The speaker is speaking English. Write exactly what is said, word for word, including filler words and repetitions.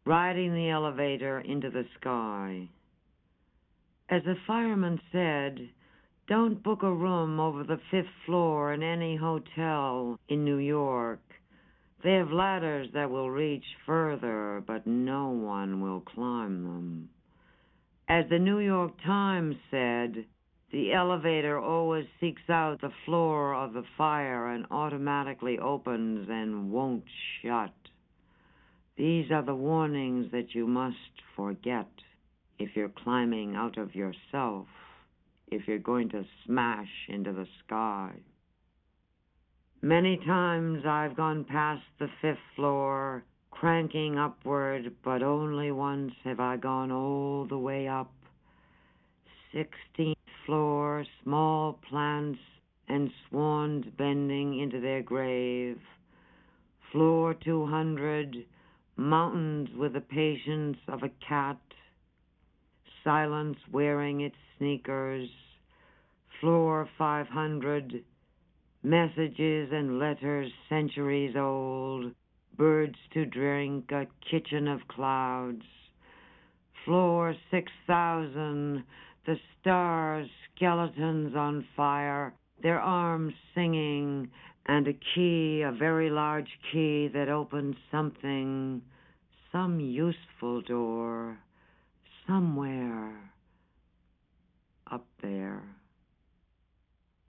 riding the elevator into the sky. As the fireman said, don't book a room over the fifth floor in any hotel in New York. They have ladders that will reach further, but no one will climb them. As the New York Times said, the elevator always seeks out the floor of the fire and automatically opens and won't shut. These are the warnings that you must forget if you're climbing out of yourself, if you're going to smash into the sky. Many times I've gone past the fifth floor, cranking upward, but only once have I gone all the way up. Sixteenth floor, small plants and swans bending into their grave. Floor two hundred, mountains with the patience of a cat. Silence wearing its sneakers. Floor five hundred, messages and letters centuries old, birds to drink, a kitchen of clouds. Floor six thousand, the stars, skeletons on fire, their arms singing, and a key, a very large key that opens something, some useful door, somewhere up there.